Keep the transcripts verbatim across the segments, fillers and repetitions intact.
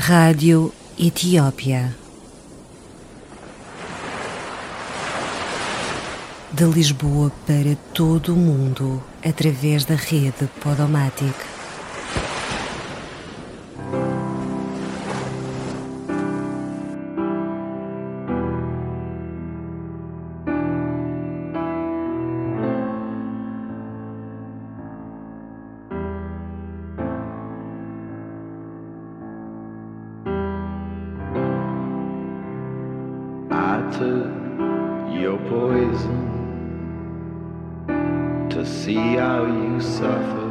Rádio Etiópia. De Lisboa para todo o mundo, através da rede Podomatic. Took your poison to see how you suffer.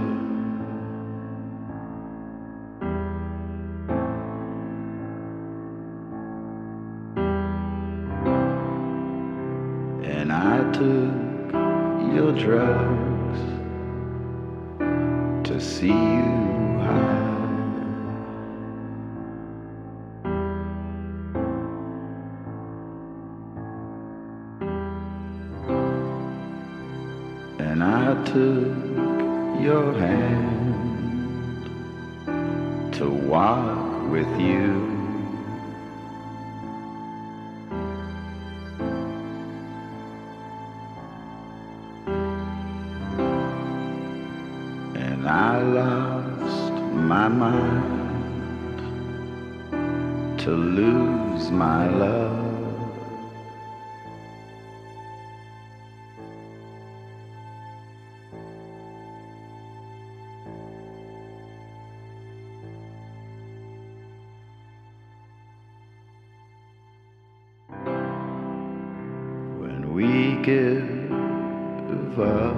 And I took your drugs to see you high. And I took your hand to walk with you. And I lost my mind to lose my love. We give up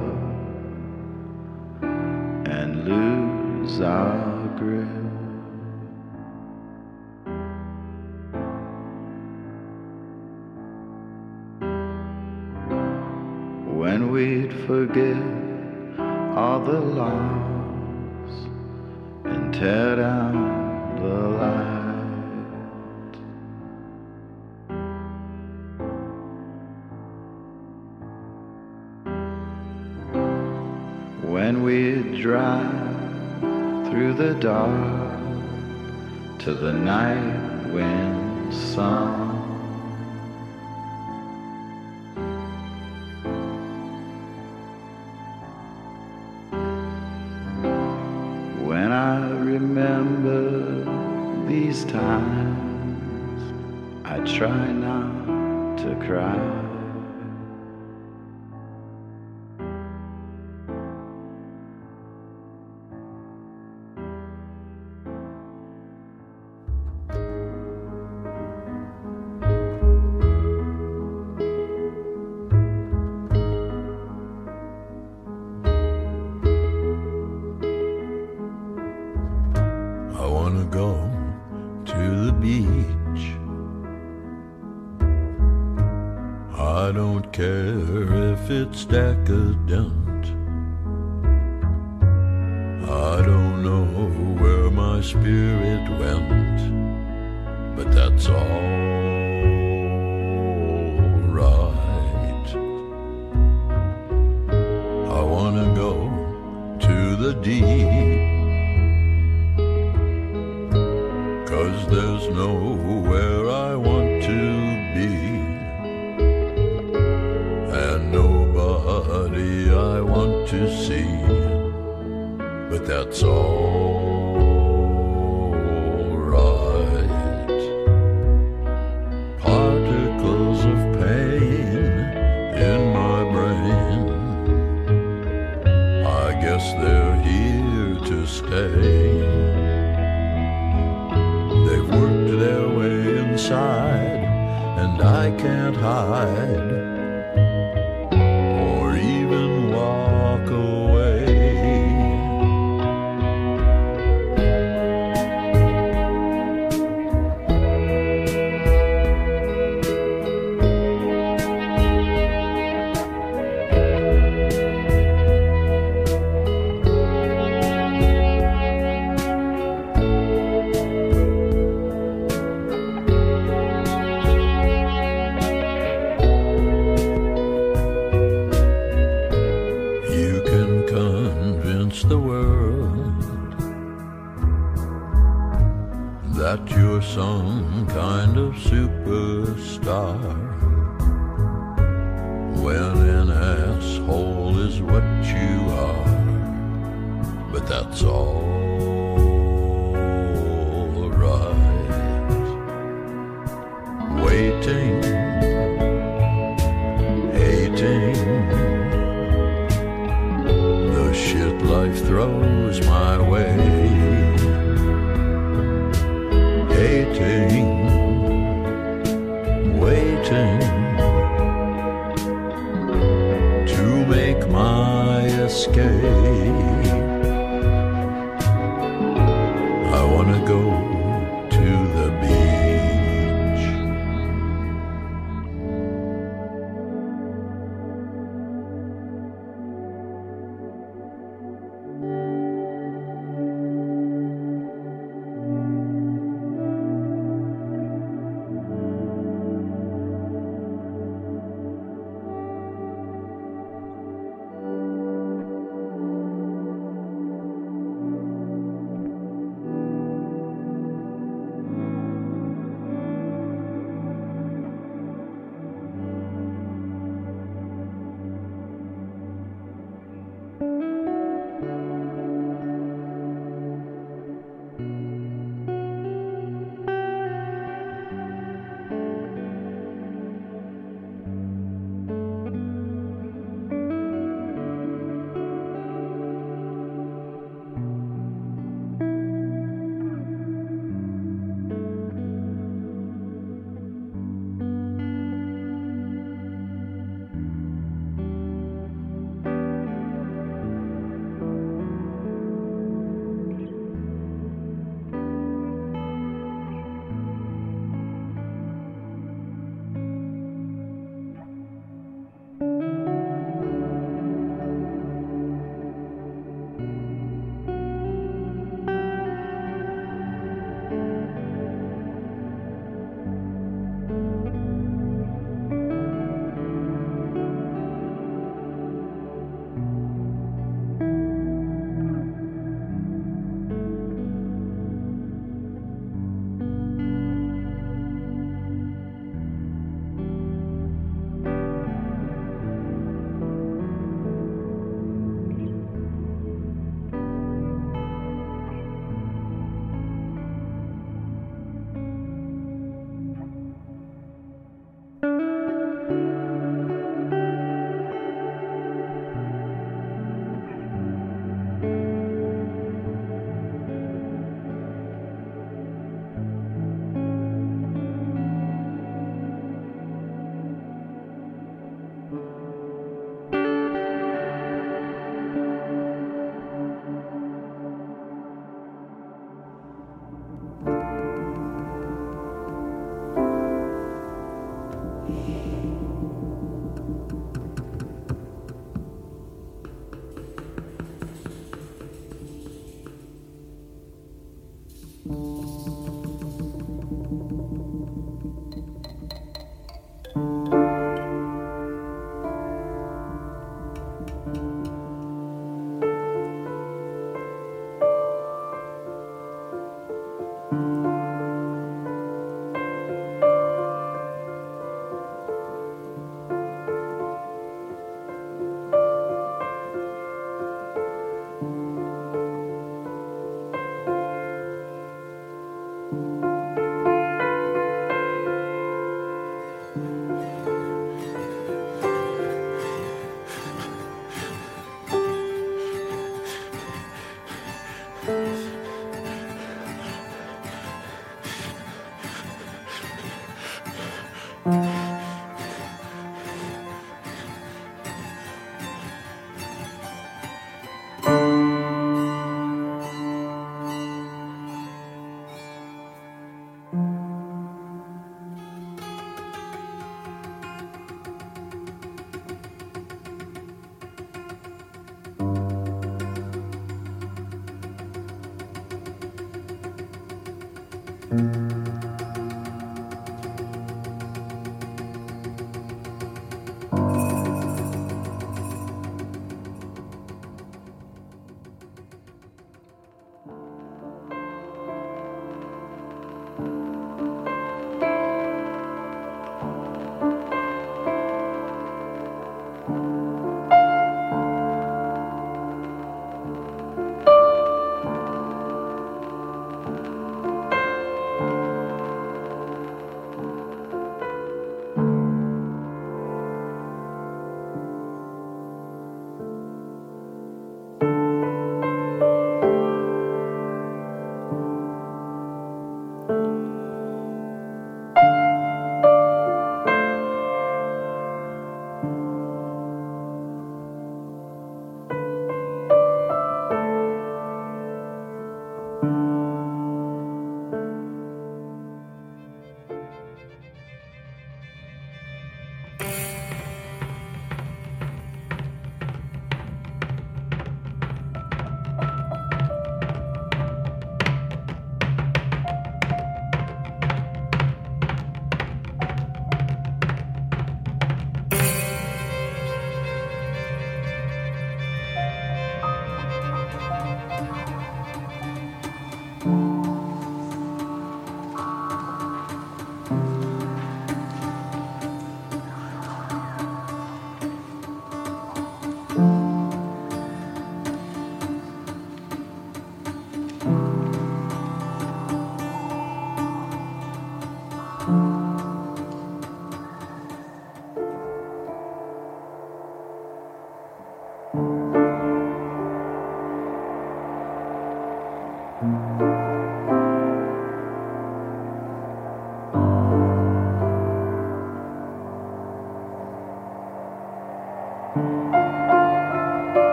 and lose our grip. When we'd forget all the loss and tear down the light. When we'd drive through the dark to the night wind song. When I remember these times, I try not to cry. I wanna go to the beach. I don't care if it's decadent. I don't know where my spirit went, but that's all right. I wanna go to the deep, 'cause there's nowhere I want to be, and nobody I want to see, but that's all right. Particles of pain in my brain, I guess they're here to stay. They've worked their way inside, and I can't hide or even walk away. that you're some kind of superstar, when an asshole is what you are. But that's all right. Waiting, hating the shit life throws my way. Hating, waiting to make my escape. I wanna go to the beach.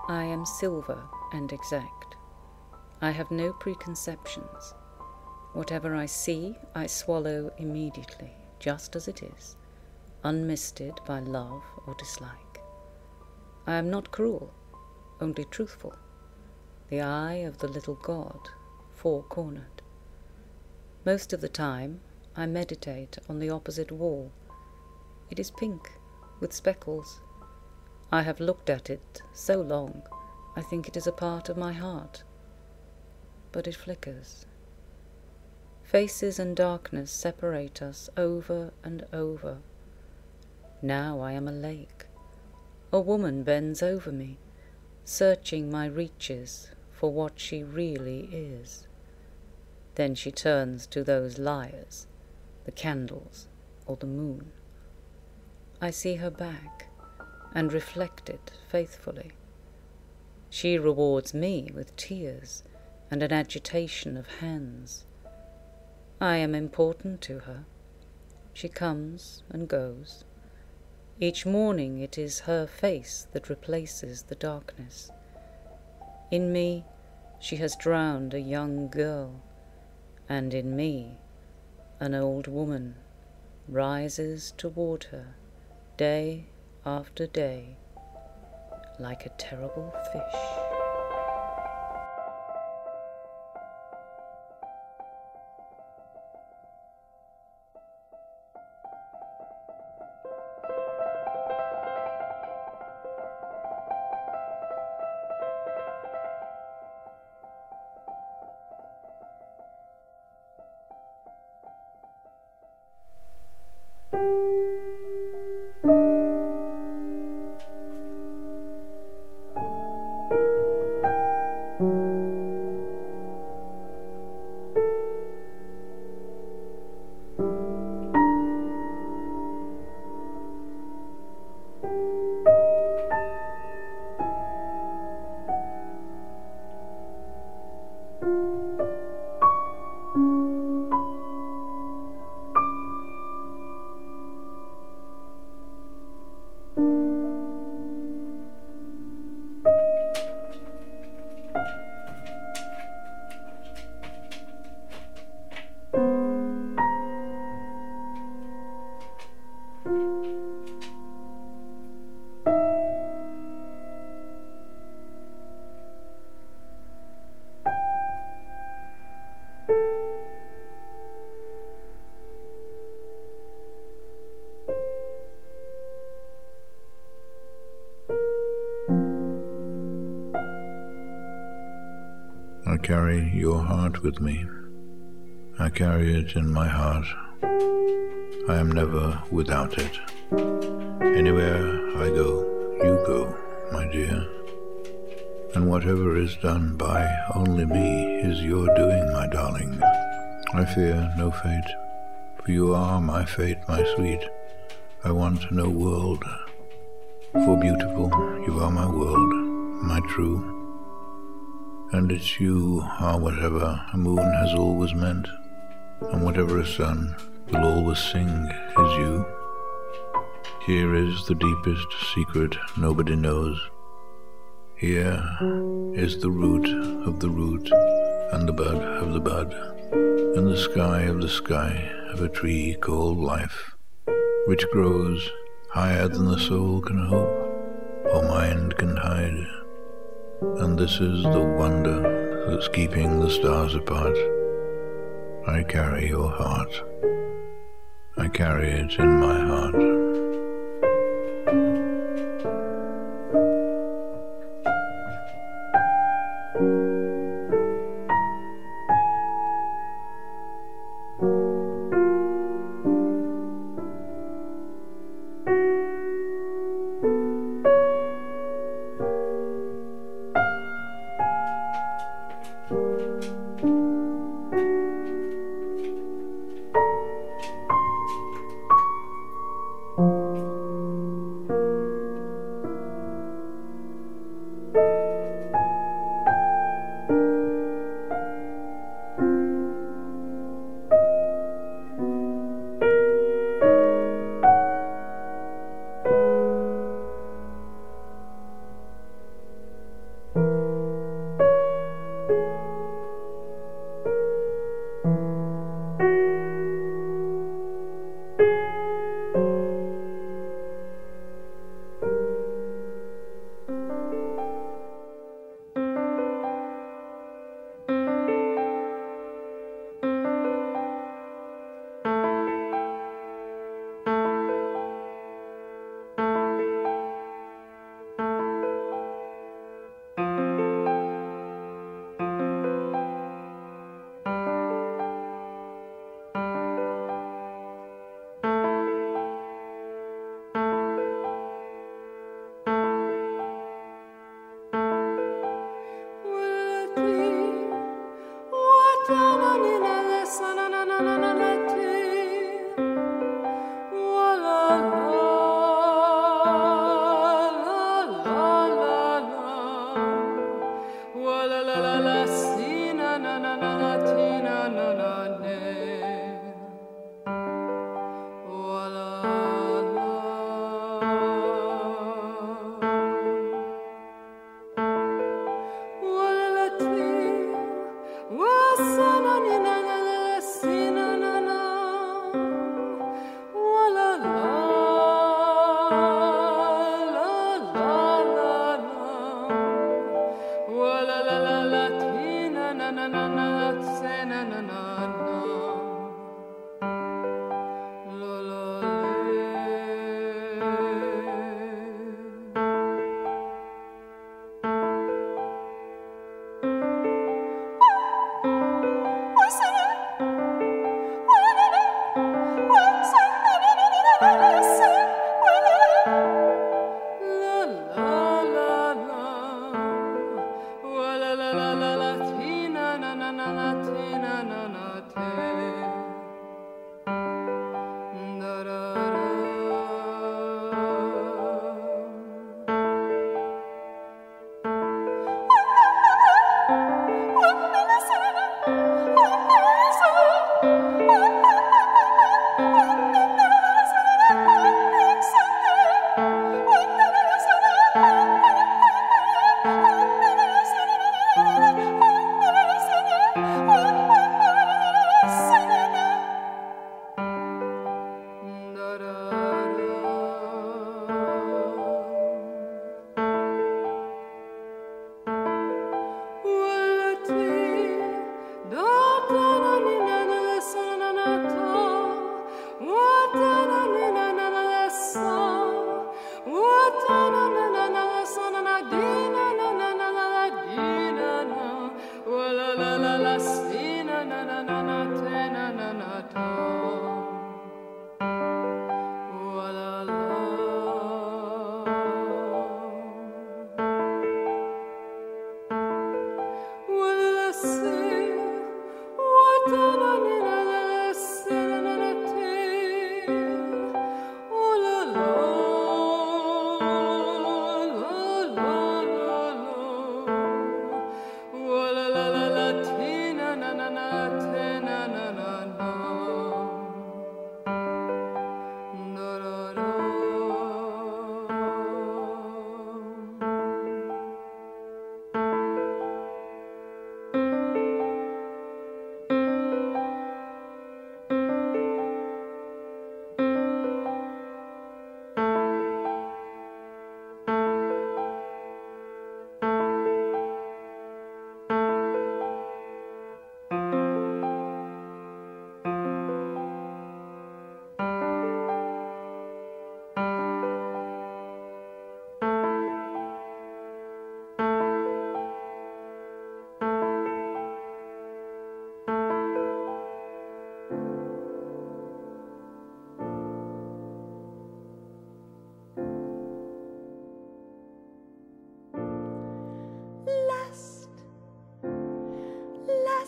I am silver and exact. I have no preconceptions. Whatever I see, I swallow immediately, just as it is, unmisted by love or dislike. I am not cruel, only truthful, the eye of the little god, four-cornered. Most of the time, I meditate on the opposite wall. It is pink, with speckles. I have looked at it so long, I think it is a part of my heart. But it flickers. Faces and darkness separate us over and over. Now I am a lake. A woman bends over me, searching my reaches for what she really is. Then she turns to those liars, the candles or the moon. I see her back and reflect it faithfully. She rewards me with tears and an agitation of hands. I am important to her. She comes and goes. Each morning it is her face that replaces the darkness. In me she has drowned a young girl, and in me an old woman rises toward her day after day like a terrible fish. I carry your heart with me. I carry it in my heart. I am never without it. Anywhere I go, you go, my dear. And whatever is done by only me is your doing, my darling. I fear no fate, for you are my fate, my sweet. I want no world, for beautiful you are my world, my true. And it's you are whatever a moon has always meant, and whatever a sun will always sing is you. Here is the deepest secret nobody knows. Here is the root of the root, and the bud of the bud, and the sky of the sky of a tree called life, which grows higher than the soul can hope or mind can hide. And this is the wonder that's keeping the stars apart. I carry your heart. I carry it in my heart.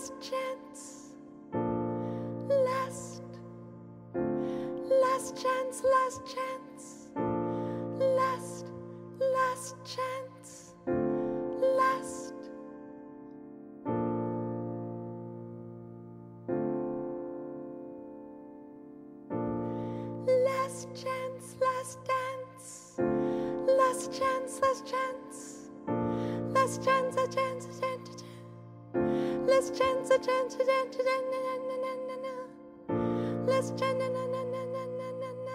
last chance, last, last chance, last chance, last, last chance, last. Last chance, last dance, last chance, last chance, last chance, a chance, a chance, a chance, last chance, a chance, a chance, a chance, na na na na na, last chance, na na na na na na na na.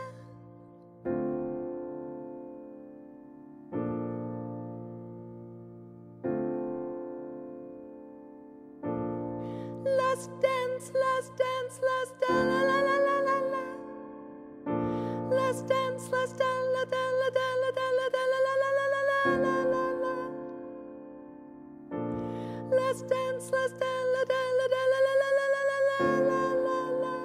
Last dance, last dance, last dance, la la la la la la. Last dance, last dance, la da la da la da la da la la la la la la la la. Last dance, last dance, la da la da la la la la la la la la la.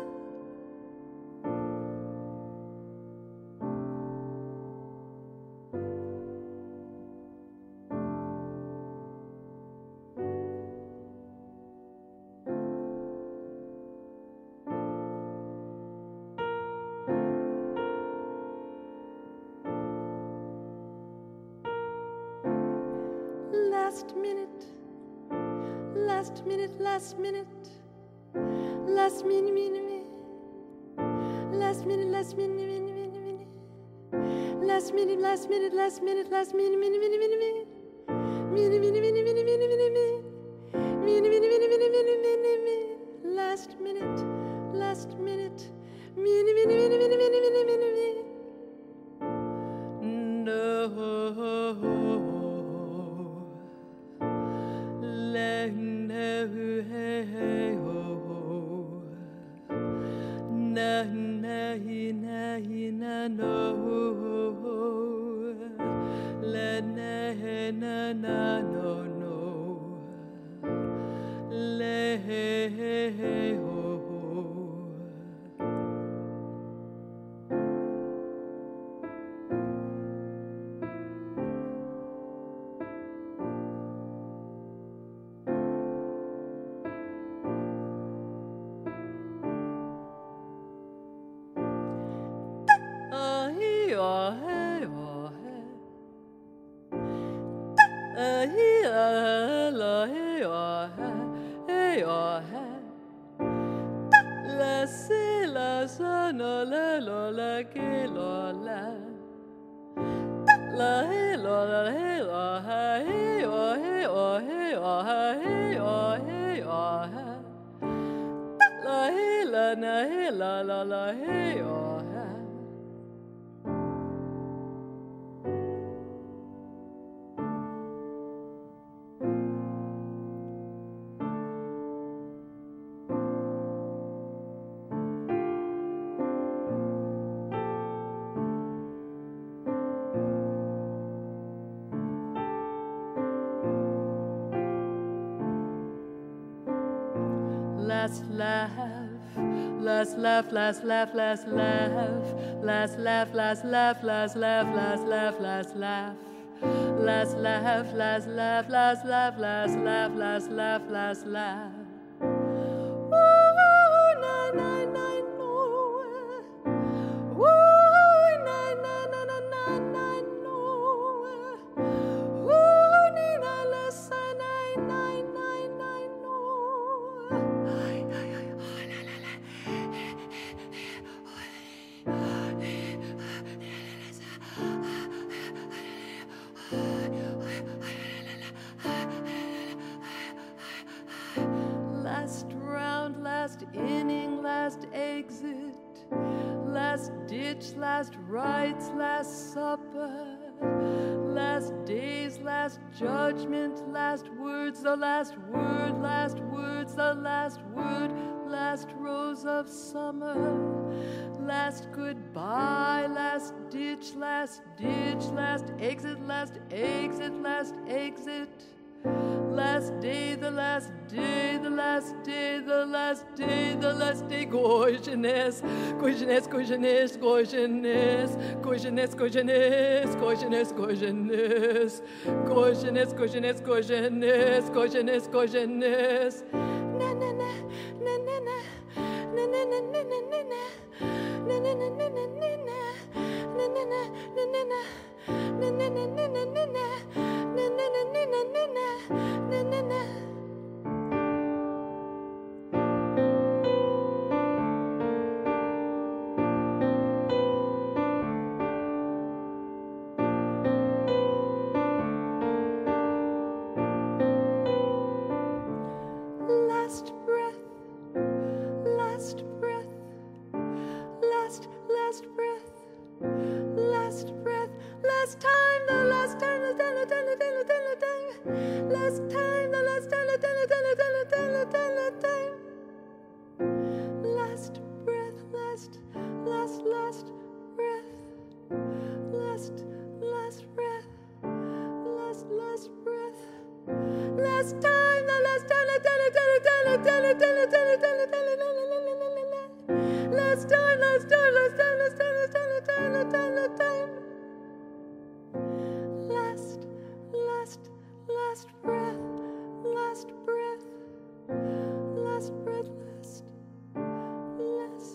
Last minute, last minute, last minute, last minute, minute, minute, last minute, last minute, minute, minute, minute, last minute, last minute, last minute, last minute, minute, minute, minute, minute, minute, minute, minute, minute, minute, minute, minute, minute, minute, minute, minute, minute, last minute, last minute, minute, minute, minute, minute, minute, minute, minute, minute. No, na na na no, la na na na no no, le ho. La si la sono la lo la che lo la la he lo la he lo ha he o he o he o ha he o he o ha la he la na he la la la he o ha. Last laugh, last laugh, last laugh, last laugh, last laugh, last laugh, last laugh, last laugh, last laugh, last laugh, last laugh, last laugh, last laugh, last laugh, last laugh. Ooh, na na na no. Ooh, na na na na na na no. Ooh, ni na la sa na na na na no. Ay ay ay oh la la la. Last round, last inning, last exit, last ditch, last rites, last supper, last days, last judgment, last words, the last word, last words, the last word, last rose of summer, last goodbye, last ditch, last ditch, last exit, last exit, last exit. Last day, the last day, the last day, the last day, the last day. Gorgeousness, gorgeousness, gorgeousness, gorgeousness, gorgeousness, gorgeousness, gorgeousness, gorgeousness, gorgeousness, gorgeousness, gorgeousness, gorgeousness, gorgeousness. last time, the last time, the time. Last breath, last, last, last breath, last, last breath, last, last breath, last time, the last time, last time, last time, last time, last time, last time, last time, last time, last time, last time. Last, last, last breath, last breath, last breath, last, last.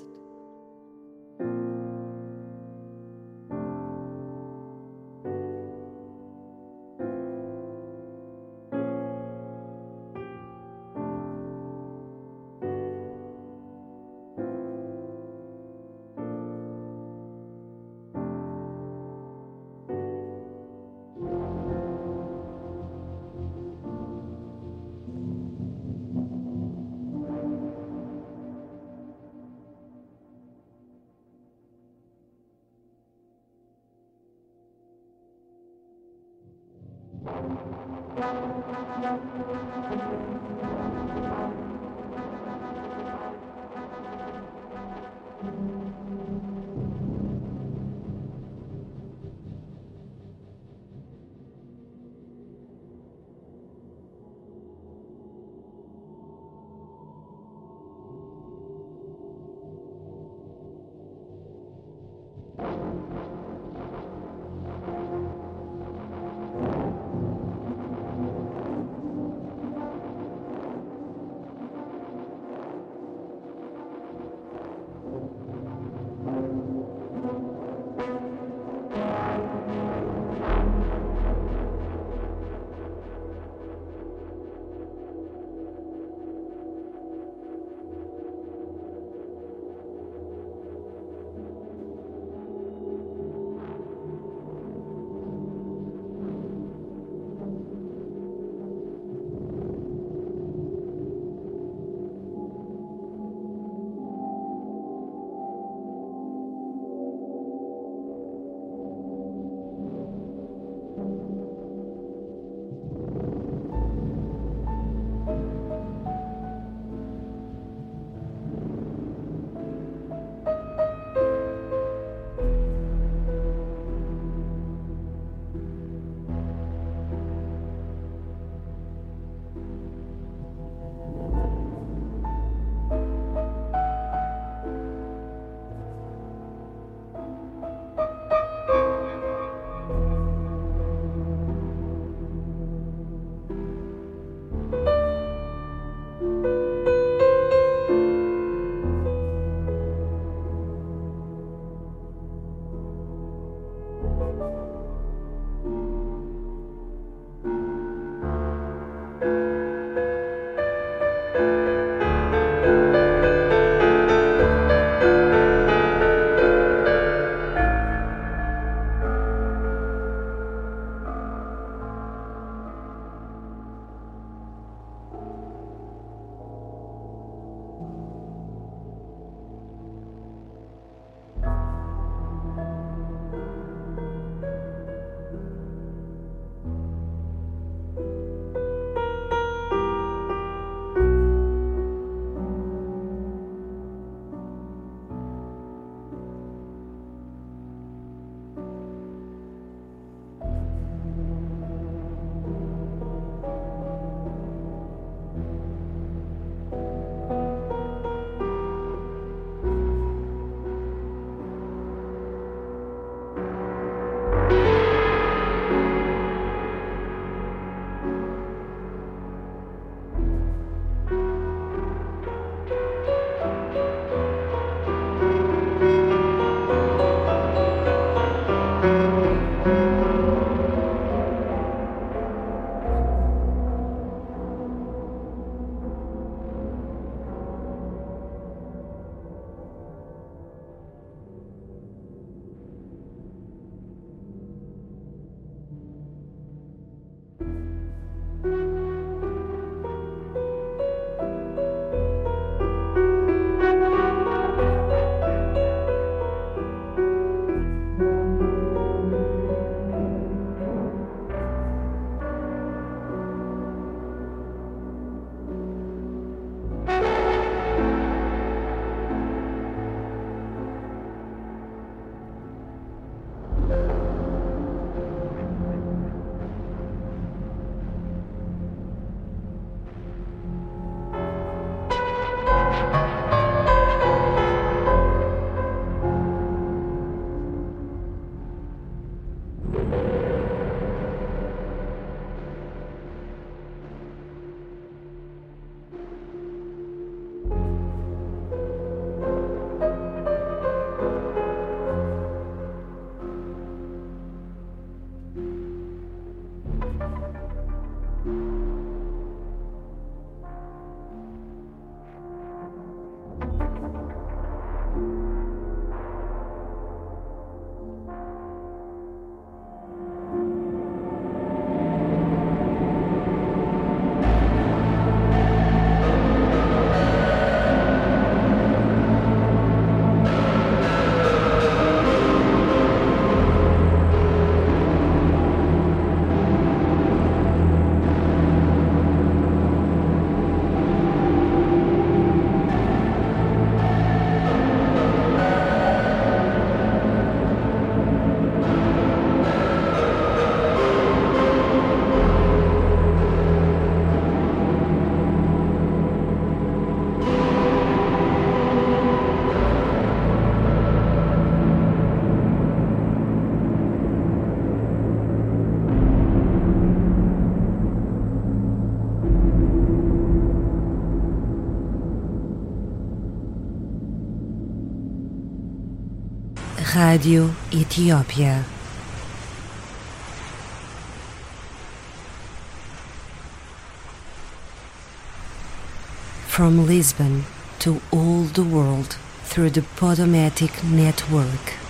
Rádio Etiópia. From Lisbon to all the world through the Podomatic Network.